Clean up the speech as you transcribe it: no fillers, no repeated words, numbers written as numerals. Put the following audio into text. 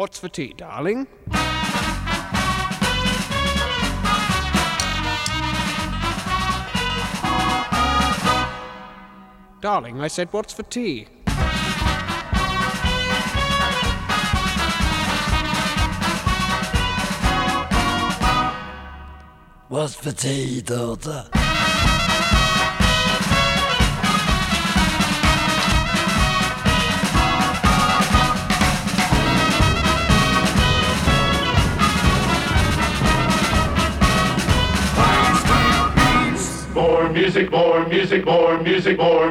What's for tea, darling? Darling, I said, what's for tea? What's for tea, daughter? More music, more music, more music, more.